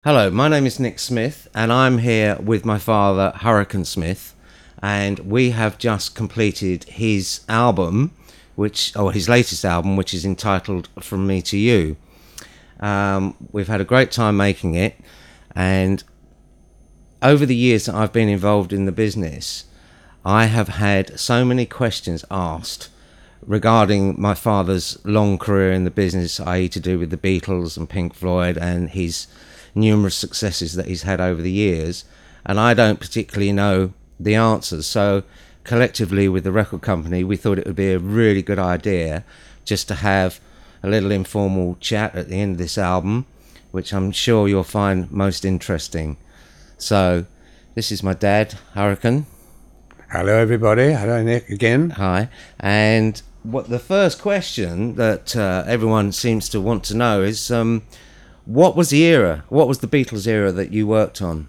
Hello, my name is Nick Smith, and I'm here with my father, Hurricane Smith, and we have just completed his album, his latest album, which is entitled From Me to You. We've had a great time making it, and over the years that I've been involved in the business, I have had so many questions asked regarding my father's long career in the business, i.e. to do with the Beatles and Pink Floyd and his numerous successes that he's had over the years, and I don't particularly know the answers. So collectively with the record company, we thought it would be a really good idea just to have a little informal chat at the end of this album, which I'm sure you'll find most interesting. So this is my dad, Hurricane. Hello everybody, hello Nick again. Hi. And what the first question that everyone seems to want to know is what was the Beatles era that you worked on?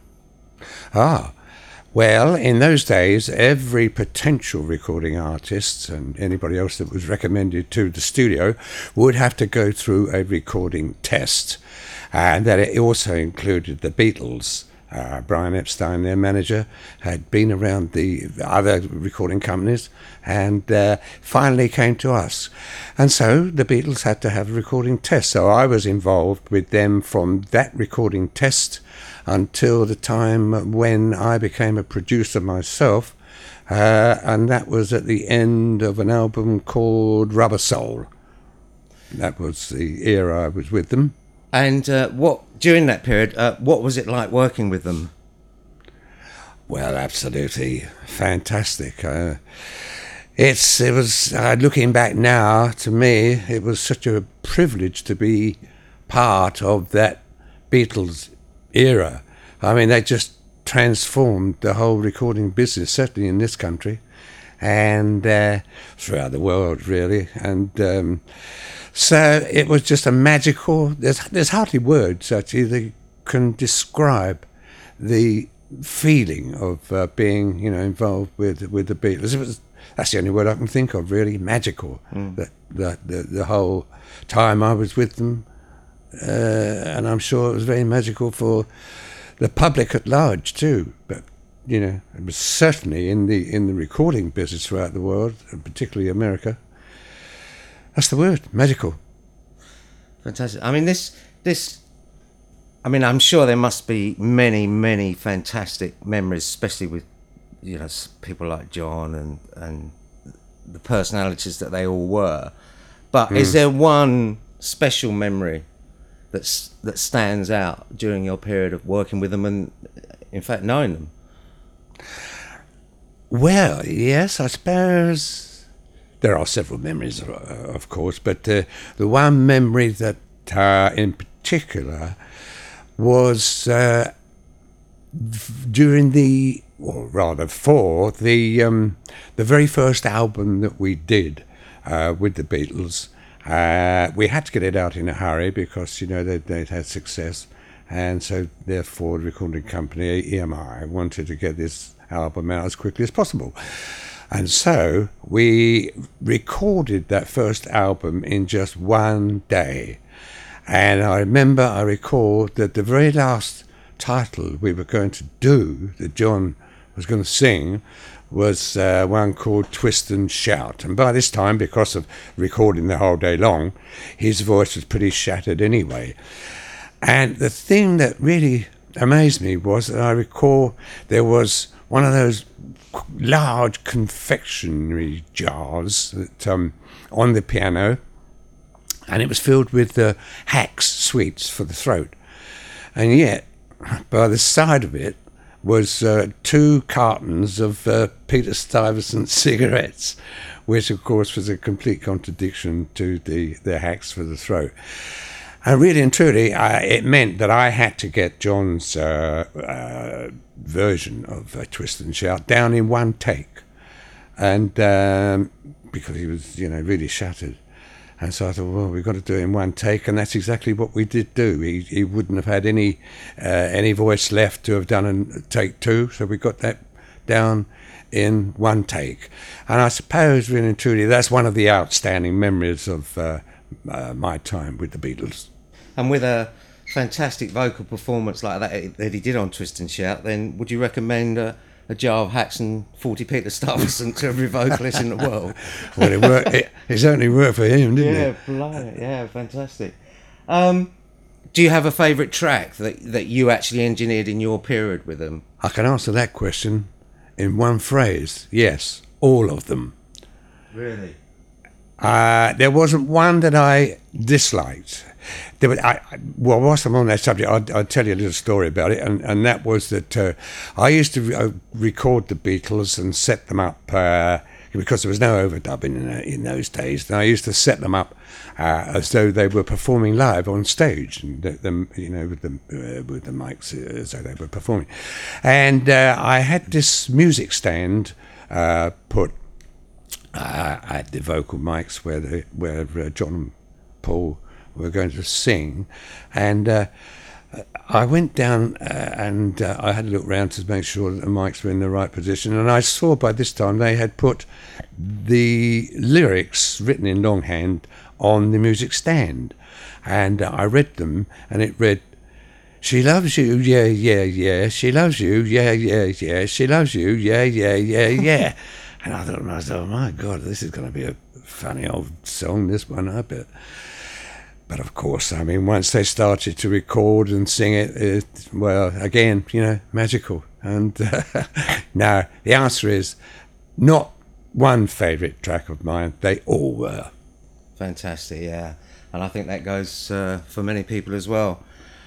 Well, in those days, every potential recording artist and anybody else that was recommended to the studio would have to go through a recording test. And that it also included the Beatles. Brian Epstein, their manager, had been around the other recording companies and finally came to us. And so the Beatles had to have a recording test. So I was involved with them from that recording test until the time when I became a producer myself. And that was at the end of an album called Rubber Soul. That was the era I was with them. And during that period, what was it like working with them? Well, absolutely fantastic. It was looking back now, to me, it was such a privilege to be part of that Beatles era. I mean, they just transformed the whole recording business, certainly in this country, and throughout the world, really. And so it was just a magical. There's hardly words actually that can describe the feeling of being, involved with the Beatles. That's the only word I can think of, really. Magical. The whole time I was with them, and I'm sure it was very magical for the public at large too. But it was certainly in the recording business throughout the world, and particularly America. That's the word, magical. Fantastic. I mean, I'm sure there must be many, many fantastic memories, especially with, people like John and the personalities that they all were. But is there one special memory that stands out during your period of working with them and, in fact, knowing them? Well, yes, I suppose there are several memories, of course, but the one memory that in particular was for the very first album that we did with the Beatles. We had to get it out in a hurry because, they'd had success, and so therefore the recording company, EMI, wanted to get this album out as quickly as possible. And so we recorded that first album in just one day. And I recall that the very last title we were going to do, that John was going to sing, was one called Twist and Shout. And by this time, because of recording the whole day long, his voice was pretty shattered anyway. And the thing that really amazed me was that I recall there was one of those large confectionery jars that on the piano, and it was filled with Hacks sweets for the throat. And yet, by the side of it was 2 cartons of Peter Stuyvesant cigarettes, which of course was a complete contradiction to the Hacks for the throat. And really and truly, it meant that I had to get John's version of Twist and Shout down in one take, and because he was, really shattered. And so I thought, well, we've got to do it in one take, and that's exactly what we did do. He wouldn't have had any voice left to have done a take 2, so we got that down in one take. And I suppose, really and truly, that's one of the outstanding memories of my time with the Beatles. And with a fantastic vocal performance like that he did on Twist and Shout, then would you recommend a jar of Hacks and 40p to Stuyvesant to every vocalist in the world? Well, it worked. It certainly worked for him, didn't it? Yeah, fantastic. Do you have a favourite track that you actually engineered in your period with them? I can answer that question in one phrase. Yes, all of them. Really? There wasn't one that I disliked. Whilst I'm on that subject, I'll tell you a little story about it, and that was that I used to record the Beatles and set them up because there was no overdubbing in those days. And I used to set them up as though they were performing live on stage, and with the mics as though they were performing. And I had this music stand put at the vocal mics where John and Paul were going to sing, and I went down and I had a look round to make sure that the mics were in the right position, and I saw by this time they had put the lyrics written in longhand on the music stand, and I read them, and it read, "She loves you, yeah, yeah, yeah. She loves you, yeah, yeah, yeah. She loves you, yeah, yeah, yeah, yeah." And I thought to myself, my God, this is going to be a funny old song, this one, I bet. But of course, I mean, once they started to record and sing it, well, again, magical. And no, the answer is not one favourite track of mine. They all were. Fantastic, yeah. And I think that goes for many people as well.